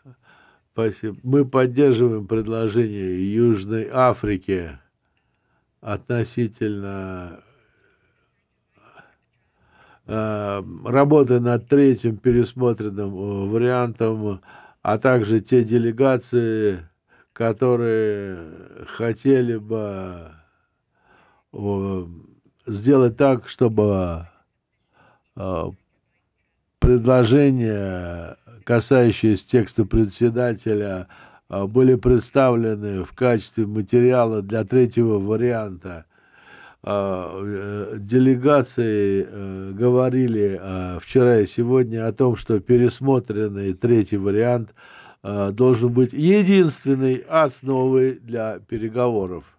Спасибо. Мы поддерживаем предложение Южной Африки относительно работы над третьим пересмотренным вариантом, а также те делегации, которые хотели бы э, сделать так, чтобы э, предложения, касающиеся текста председателя, были представлены в качестве материала для третьего варианта. Делегации говорили вчера и сегодня о том, что пересмотренный третий вариант должен быть единственной основой для переговоров.